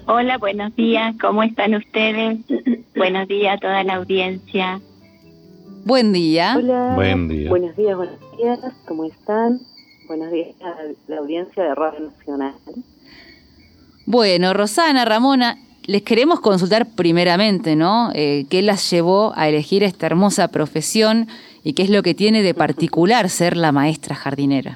Hola, buenos días, ¿cómo están ustedes? Buenos días a toda la audiencia. Buen día. Hola, Buen día. buenos días, ¿cómo están? Buenos días a la audiencia de Radio Nacional. Bueno, Rosana, Ramona, les queremos consultar primeramente, ¿no? ¿Qué las llevó a elegir esta hermosa profesión y qué es lo que tiene de particular ser la maestra jardinera?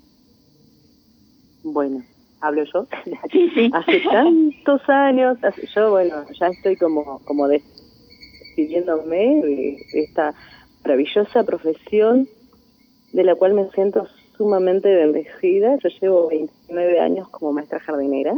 Bueno, ¿hablo yo? Sí. Hace tantos años, yo ya estoy como despidiéndome de esta maravillosa profesión de la cual me siento sumamente bendecida. Yo llevo 29 años como maestra jardinera.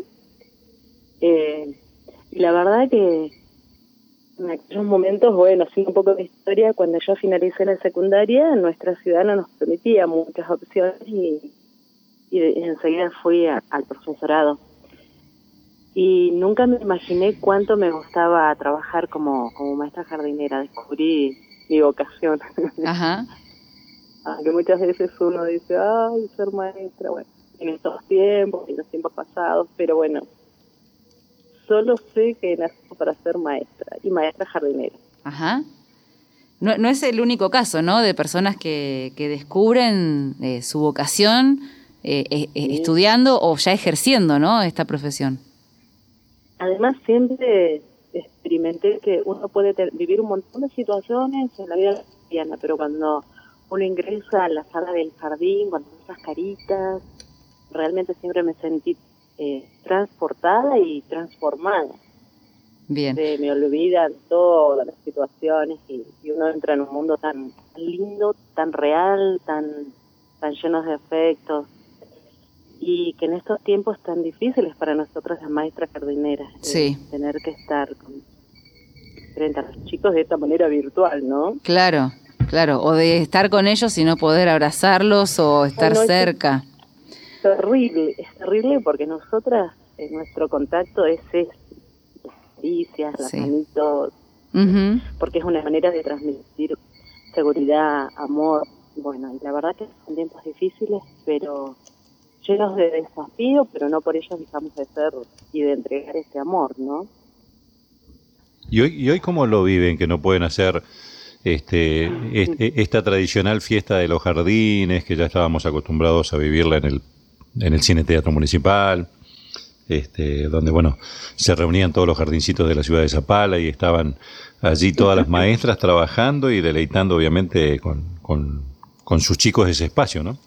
Y la verdad que en aquellos momentos, haciendo un poco de historia, cuando yo finalicé la secundaria, nuestra ciudad no nos permitía muchas opciones y enseguida fui al profesorado. Y nunca me imaginé cuánto me gustaba trabajar como maestra jardinera. Descubrí mi vocación. Ajá. Aunque muchas veces uno dice, ay, ser maestra, en estos tiempos, en los tiempos pasados, pero bueno, solo sé que nací para ser maestra y maestra jardinera. Ajá. No es el único caso, ¿no? De personas que descubren su vocación estudiando o ya ejerciendo, ¿no? Esta profesión. Además, siempre experimenté que uno puede vivir un montón de situaciones en la vida cotidiana, pero cuando uno ingresa a la sala del jardín, cuando esas caritas, realmente siempre me sentí transportada y transformada. Bien. Me olvidan todas las situaciones y uno entra en un mundo tan lindo, tan real, tan lleno de afectos, y que en estos tiempos tan difíciles para nosotros las maestras jardineras, Sí. Tener que estar frente a los chicos de esta manera virtual, ¿no? Claro, o de estar con ellos y no poder abrazarlos o estar cerca. Es terrible porque nosotras, nuestro contacto es las caricias, las manitos, porque es una manera de transmitir seguridad, amor. Bueno, y la verdad que son tiempos difíciles, pero llenos de desafío, pero no por ello dejamos de ser y de entregar este amor, ¿no? ¿Y hoy cómo lo viven, que no pueden hacer esta tradicional fiesta de los jardines, que ya estábamos acostumbrados a vivirla en el Cine Teatro Municipal, donde se reunían todos los jardincitos de la ciudad de Zapala y estaban allí todas las maestras trabajando y deleitando obviamente con sus chicos ese espacio, ¿no?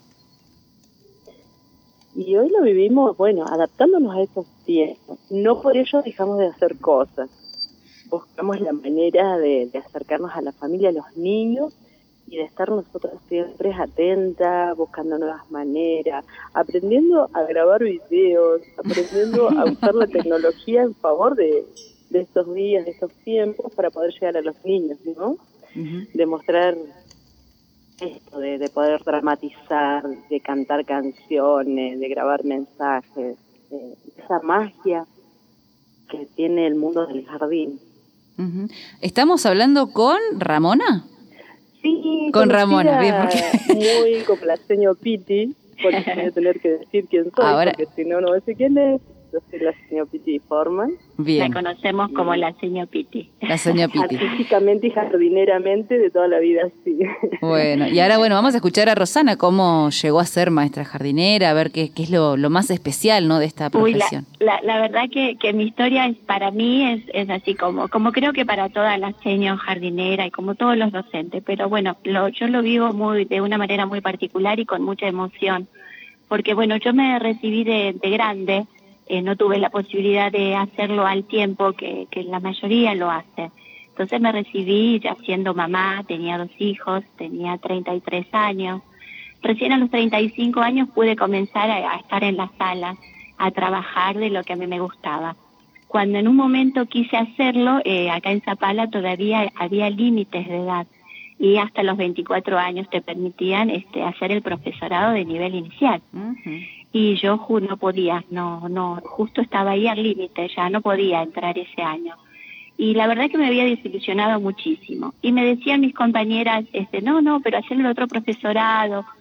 Y hoy lo vivimos, adaptándonos a esos tiempos. No por ello dejamos de hacer cosas. Buscamos la manera de acercarnos a la familia, a los niños, y de estar nosotros siempre atentas, buscando nuevas maneras, aprendiendo a grabar videos, aprendiendo a usar la tecnología en favor de estos días, de estos tiempos, para poder llegar a los niños, ¿no? Demostrar esto de poder dramatizar, de cantar canciones, de grabar mensajes, esa magia que tiene el mundo del jardín. ¿Estamos hablando con Ramona? Sí, con Ramona, bien, porque muy como la señor Piti, por eso voy a tener que decir quién soy, ahora, porque si no sé quién es. Yo soy la señor Piti Forman. Bien. La conocemos como la señor Piti. La señor Piti. Artísticamente y jardineramente de toda la vida, sí. Bueno, y ahora vamos a escuchar a Rosana cómo llegó a ser maestra jardinera, a ver qué es lo más especial, ¿no?, de esta profesión. La verdad que mi historia para mí es así como creo que para todas las señor jardineras y como todos los docentes, pero yo lo vivo de una manera muy particular y con mucha emoción, porque yo me recibí de grande. No tuve la posibilidad de hacerlo al tiempo que la mayoría lo hace. Entonces me recibí ya siendo mamá, tenía 2 hijos, tenía 33 años. Recién a los 35 años pude comenzar a estar en la sala, a trabajar de lo que a mí me gustaba. Cuando en un momento quise hacerlo, acá en Zapala todavía había límites de edad y hasta los 24 años te permitían hacer el profesorado de nivel inicial. Y yo no podía, justo estaba ahí al límite, ya no podía entrar ese año. Y la verdad que me había desilusionado muchísimo. Y me decían mis compañeras, no, pero hacer el otro profesorado.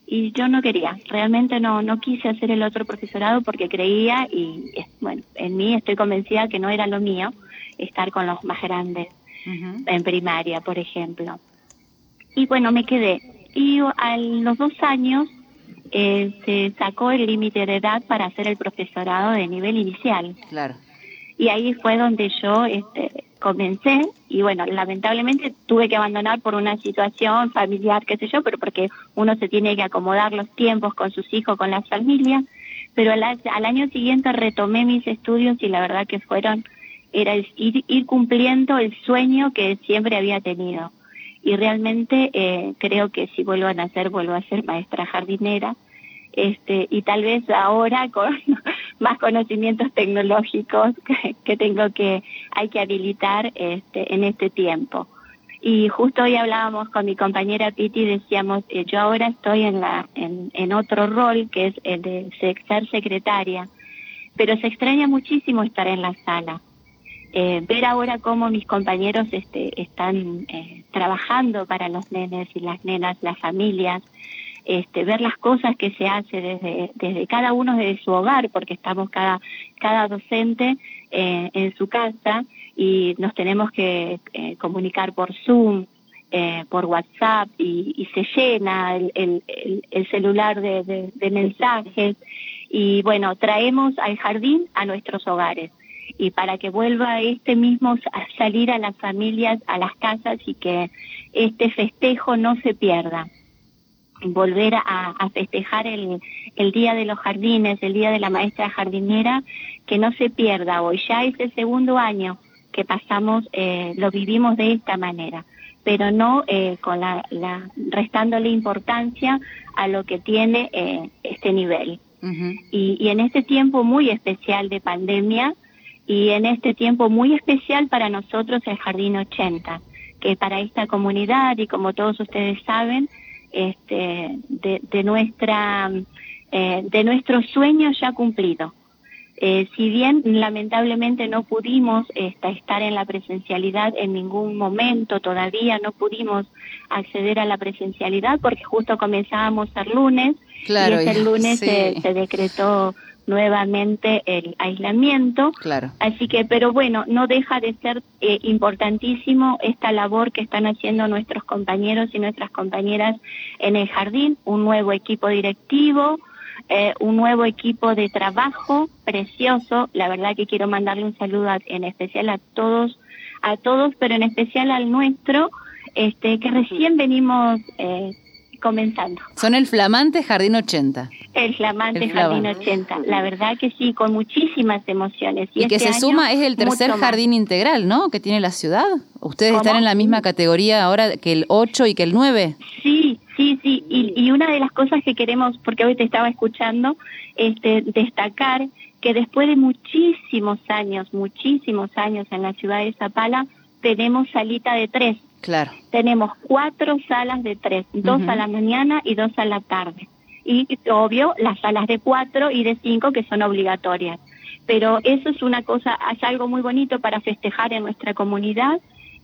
y yo no quería, realmente no quise hacer el otro profesorado porque creía y bueno, en mí estoy convencida que no era lo mío estar con los más grandes en primaria, por ejemplo. Y bueno, me quedé. Y a los 2 años se sacó el límite de edad para hacer el profesorado de nivel inicial. Claro. Y ahí fue donde yo comencé, y bueno, lamentablemente tuve que abandonar por una situación familiar, qué sé yo, pero porque uno se tiene que acomodar los tiempos con sus hijos, con las familias, pero al año siguiente retomé mis estudios y la verdad que era ir cumpliendo el sueño que siempre había tenido. Y realmente creo que si vuelvo a nacer, vuelvo a ser maestra jardinera, y tal vez ahora con más conocimientos tecnológicos que hay que habilitar en este tiempo. Y justo hoy hablábamos con mi compañera Piti y decíamos, yo ahora estoy en otro rol que es el de ser secretaria, pero se extraña muchísimo estar en la sala. Ver ahora cómo mis compañeros están trabajando para los nenes y las nenas, las familias, ver las cosas que se hace desde cada uno de su hogar, porque estamos cada docente en su casa y nos tenemos que comunicar por Zoom, por WhatsApp y se llena el celular de mensajes y bueno, traemos al jardín a nuestros hogares y para que vuelva mismo a salir a las familias, a las casas y que este festejo no se pierda. Volver a festejar el Día de los Jardines, el Día de la Maestra Jardinera, que no se pierda hoy. Ya es el 2.º año que pasamos, lo vivimos de esta manera, pero no con restándole importancia a lo que tiene este nivel. Uh-huh. Y en este tiempo muy especial de pandemia y en este tiempo muy especial para nosotros el Jardín 80, que para esta comunidad y como todos ustedes saben, de nuestro sueño ya cumplido. Si bien lamentablemente no pudimos estar en la presencialidad en ningún momento, todavía no pudimos acceder a la presencialidad porque justo comenzábamos el lunes, claro, y ese lunes sí. se decretó nuevamente el aislamiento, claro. Así que, pero bueno, no deja de ser importantísimo esta labor que están haciendo nuestros compañeros y nuestras compañeras en el jardín, un nuevo equipo directivo, un nuevo equipo de trabajo precioso. La verdad que quiero mandarle un saludo en especial a todos, pero en especial al nuestro, que recién venimos comenzando. Son el flamante Jardín 80. El flamante Jardín 80, la verdad que sí, con muchísimas emociones. Y que se suma, es el tercer jardín integral, ¿no?, que tiene la ciudad. ¿Ustedes están en la misma categoría ahora que el 8 y que el 9? Sí. Y una de las cosas que queremos, porque hoy te estaba escuchando, destacar que después de muchísimos años en la ciudad de Zapala, tenemos salita de 3. Claro. Tenemos 4 salas de 3, 2 a la mañana y 2 a la tarde. Y obvio, las salas de 4 y de 5 que son obligatorias. Pero eso es una cosa, es algo muy bonito para festejar en nuestra comunidad,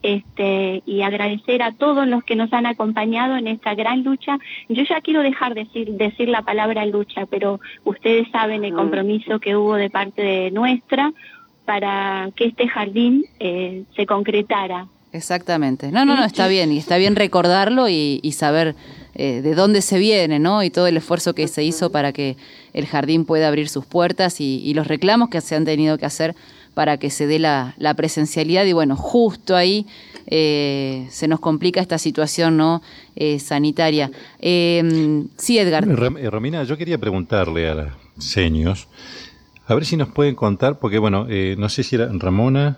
y agradecer a todos los que nos han acompañado en esta gran lucha. Yo ya quiero dejar de decir la palabra lucha, pero ustedes saben el compromiso que hubo de parte de nuestra para que este jardín se concretara. Exactamente. No, está bien, y está bien recordarlo y saber de dónde se viene, ¿no? Y todo el esfuerzo que se hizo para que el jardín pueda abrir sus puertas y los reclamos que se han tenido que hacer para que se dé la presencialidad. Y bueno, justo ahí se nos complica esta situación, ¿no?, sanitaria. Sí, Edgar. Romina, yo quería preguntarle a las seños, a ver si nos pueden contar, porque bueno, no sé si era Ramona,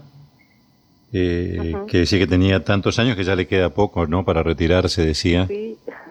que decía que tenía tantos años que ya le queda poco, ¿no?, para retirarse, decía. Sí.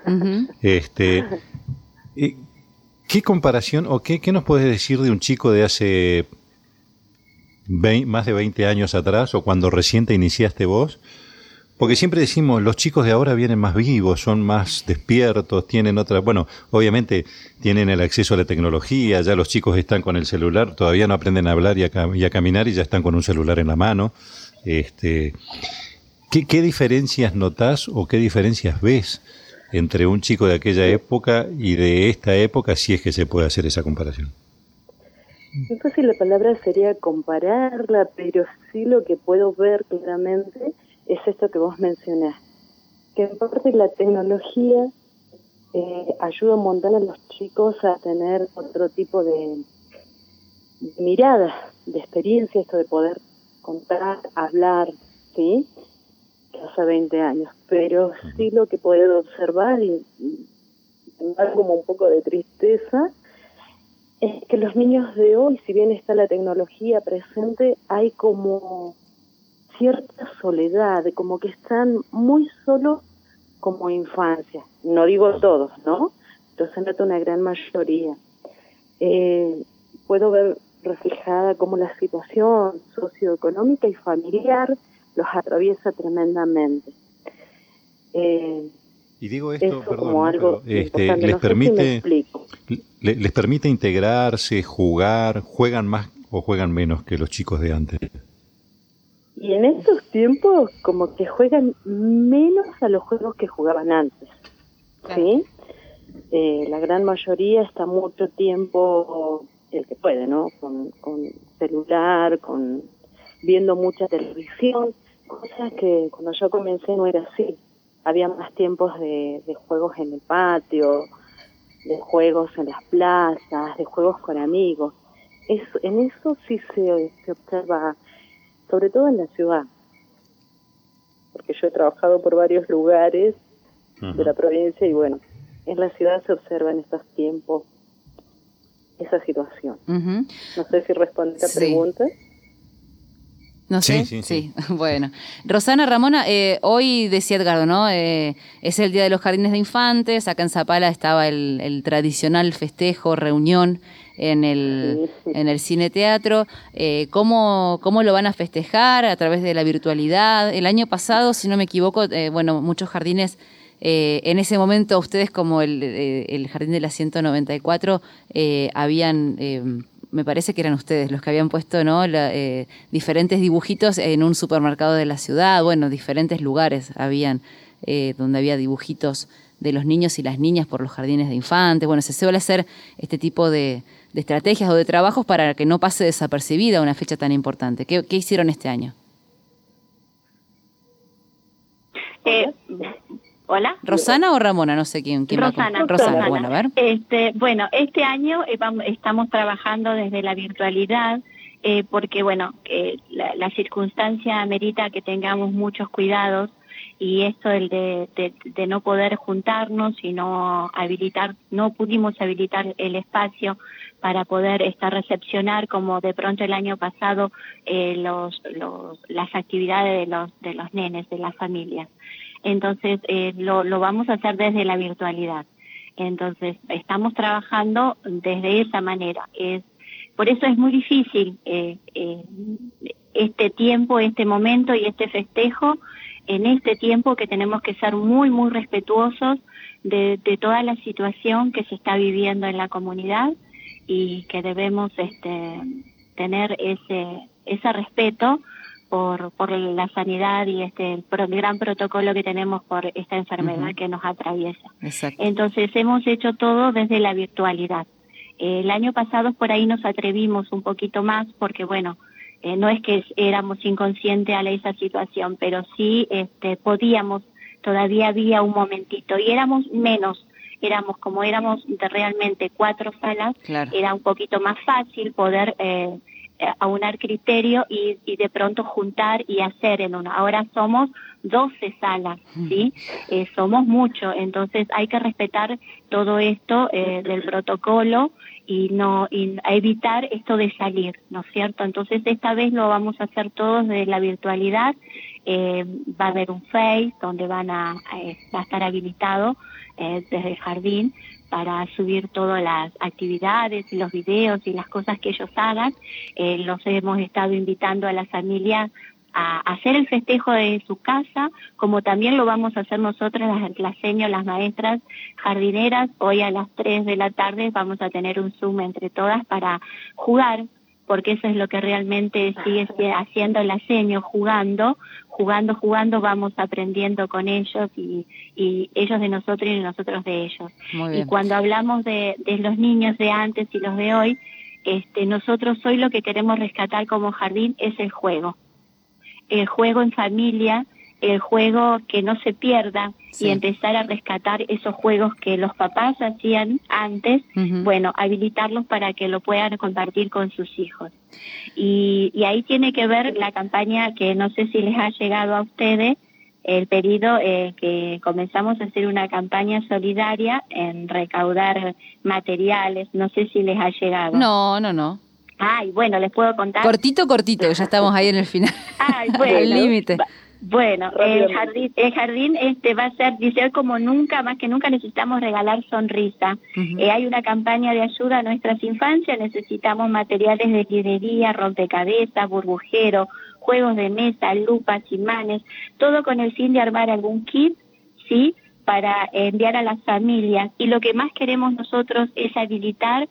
¿Qué comparación o qué nos puedes decir de un chico de hace más de 20 años atrás o cuando recién te iniciaste vos? Porque siempre decimos, los chicos de ahora vienen más vivos, son más despiertos, tienen otra... Bueno, obviamente tienen el acceso a la tecnología, ya los chicos están con el celular, todavía no aprenden a hablar y a caminar y ya están con un celular en la mano. ¿Qué diferencias notás o qué diferencias ves entre un chico de aquella época y de esta época, si es que se puede hacer esa comparación? No sé si la palabra sería compararla, pero sí lo que puedo ver claramente es esto que vos mencionás, que en parte la tecnología ayuda un montón a los chicos a tener otro tipo de mirada, de experiencia, esto de poder contar, hablar, ¿sí? Que hace 20 años. Pero sí lo que puedo observar y me da como un poco de tristeza es que los niños de hoy, si bien está la tecnología presente, hay como cierta soledad, como que están muy solos como infancia. No digo todos, ¿no? Pero se nota una gran mayoría. Puedo ver reflejada cómo la situación socioeconómica y familiar los atraviesa tremendamente. Y digo esto, eso perdón, como algo les no permite, sé si me explico. les permite integrarse, jugar, juegan más o juegan menos que los chicos de antes. Y en estos tiempos como que juegan menos a los juegos que jugaban antes, ¿sí? La gran mayoría está mucho tiempo, el que puede, ¿no? Con celular, viendo mucha televisión, cosas que cuando yo comencé no era así. Había más tiempos de juegos en el patio, de juegos en las plazas, de juegos con amigos. En eso sí se observa, sobre todo en la ciudad, porque yo he trabajado por varios lugares de la provincia y bueno, en la ciudad se observa en estos tiempos esa situación. No sé si respondí a pregunta. No sé, sí. Bueno. Rosana, Ramona, hoy decía Edgardo, ¿no? Es el Día de los Jardines de Infantes. Acá en Zapala estaba el tradicional festejo, reunión en el cine teatro. ¿Cómo lo van a festejar? ¿A través de la virtualidad? El año pasado, si no me equivoco, muchos jardines, en ese momento ustedes como el Jardín de la 194 habían... me parece que eran ustedes los que habían puesto, ¿no? Diferentes dibujitos en un supermercado de la ciudad, bueno, diferentes lugares habían donde había dibujitos de los niños y las niñas por los jardines de infantes. Bueno, se suele hacer este tipo de estrategias o de trabajos para que no pase desapercibida una fecha tan importante. ¿Qué hicieron este año? ¿Hola? ¿Rosana o Ramona? No sé quién Rosana. Rosana, bueno, a ver. Este año estamos trabajando desde la virtualidad porque, la circunstancia amerita que tengamos muchos cuidados y esto de no poder juntarnos y no pudimos habilitar el espacio para poder recepcionar como de pronto el año pasado las actividades de los nenes, de las familias. Entonces, lo vamos a hacer desde la virtualidad. Entonces, estamos trabajando desde esa manera. Por eso es muy difícil este tiempo, este momento y este festejo, en este tiempo que tenemos que ser muy, muy respetuosos de toda la situación que se está viviendo en la comunidad y que debemos tener ese respeto por la sanidad y el gran protocolo que tenemos por esta enfermedad que nos atraviesa. Exacto. Entonces hemos hecho todo desde la virtualidad. El año pasado por ahí nos atrevimos un poquito más porque no es que éramos inconscientes a esa situación, pero sí podíamos, todavía había un momentito y éramos menos. Éramos realmente 4 salas, claro. Era un poquito más fácil poder aunar criterio y de pronto juntar y hacer en una. Ahora somos 12 salas, ¿sí? Somos muchos, entonces hay que respetar todo esto del protocolo y evitar esto de salir, ¿no es cierto? Entonces esta vez lo vamos a hacer todos de la virtualidad. Va a haber un Face donde va a estar habilitado desde el jardín para subir todas las actividades y los videos y las cosas que ellos hagan. Los hemos estado invitando a las familias a hacer el festejo de su casa, como también lo vamos a hacer nosotras, las señas, las maestras jardineras. Hoy a las 3 de la tarde vamos a tener un Zoom entre todas para jugar porque eso es lo que realmente sigue haciendo la seño, jugando, vamos aprendiendo con ellos y ellos de nosotros y nosotros de ellos. Y cuando hablamos de los niños de antes y los de hoy, nosotros hoy lo que queremos rescatar como jardín es el juego en familia, el juego que no se pierda, y empezar a rescatar esos juegos que los papás hacían antes, bueno, habilitarlos para que lo puedan compartir con sus hijos. Y ahí tiene que ver la campaña que no sé si les ha llegado a ustedes, el pedido que comenzamos a hacer una campaña solidaria en recaudar materiales, no sé si les ha llegado. No. Ay, bueno, les puedo contar. Cortito, que ya estamos ahí en el final. Ay, bueno. Al límite. Bueno, el jardín va a ser, dice, como nunca, más que nunca necesitamos regalar sonrisa. Hay una campaña de ayuda a nuestras infancias, necesitamos materiales de librería, rompecabezas, burbujero, juegos de mesa, lupas, imanes, todo con el fin de armar algún kit, ¿sí?, para enviar a las familias. Y lo que más queremos nosotros es habilitar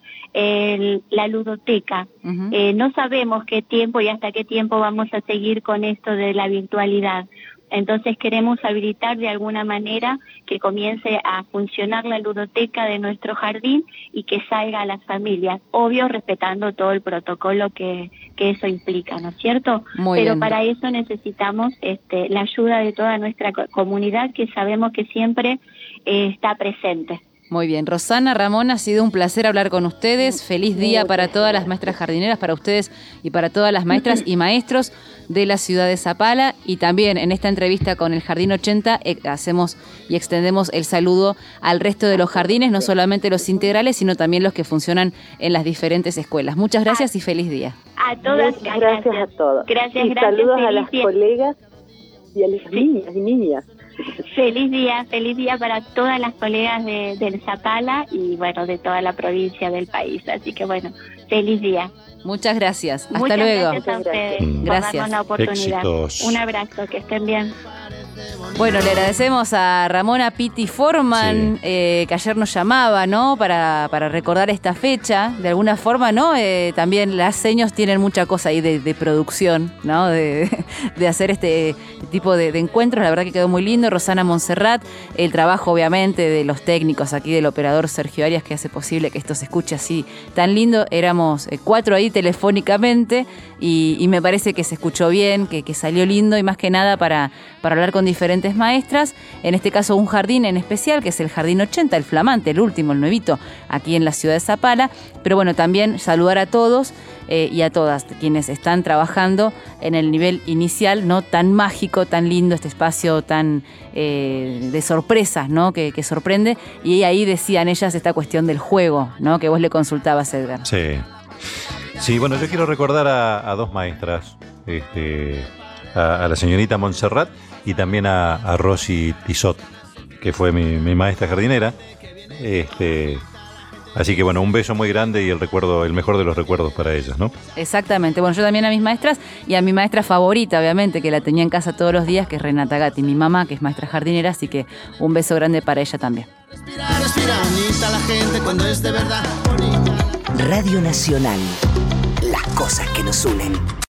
la ludoteca. No sabemos qué tiempo y hasta qué tiempo vamos a seguir con esto de la virtualidad. Entonces queremos habilitar de alguna manera que comience a funcionar la ludoteca de nuestro jardín y que salga a las familias, obvio respetando todo el protocolo que eso implica, ¿no es cierto? Pero para eso necesitamos la ayuda de toda nuestra comunidad, que sabemos que siempre está presente. Muy bien. Rosana, Ramón, ha sido un placer hablar con ustedes. Feliz día para todas las maestras jardineras, para ustedes y para todas las maestras y maestros de la ciudad de Zapala. Y también en esta entrevista con el Jardín 80 hacemos y extendemos el saludo al resto de los jardines, no solamente los integrales, sino también los que funcionan en las diferentes escuelas. Muchas gracias y feliz día. A todas. Muchas gracias a todos. Gracias. Saludos a las colegas y a las niñas y niñas. Feliz día para todas las colegas del Zapala y bueno, de toda la provincia del país. Así que bueno, feliz día. Muchas gracias. Hasta Muchas luego. Gracias a ustedes por darnos la oportunidad. Éxitos. Un abrazo, que estén bien. Bueno, le agradecemos a Ramona Pitti Forman, que ayer nos llamaba, ¿no? Para recordar esta fecha. De alguna forma, ¿no? También las seños tienen mucha cosa ahí de producción, ¿no? De hacer este tipo de encuentros. La verdad que quedó muy lindo. Rosana Montserrat, el trabajo obviamente de los técnicos aquí, del operador Sergio Arias, que hace posible que esto se escuche así tan lindo. Éramos 4 ahí telefónicamente y me parece que se escuchó bien, que salió lindo, y más que nada para hablar con diferentes maestras, en este caso un jardín en especial, que es el Jardín 80, el flamante, el último, el nuevito, aquí en la ciudad de Zapala. Pero bueno, también saludar a todos y a todas quienes están trabajando en el nivel inicial, ¿no? Tan mágico, tan lindo, este espacio tan de sorpresas, ¿no? Que sorprende. Y ahí decían ellas esta cuestión del juego, ¿no? Que vos le consultabas, Edgar. Sí, bueno, yo quiero recordar a 2 maestras, a la señorita Montserrat y también a Rosy Tizot, que fue mi maestra jardinera. Así que bueno, un beso muy grande y el mejor de los recuerdos para ellas, ¿no? Exactamente. Bueno, yo también a mis maestras y a mi maestra favorita, obviamente, que la tenía en casa todos los días, que es Renata Gatti, mi mamá, que es maestra jardinera, así que un beso grande para ella también. Respira bonita la gente cuando es de verdad bonita. Radio Nacional. Las cosas que nos unen.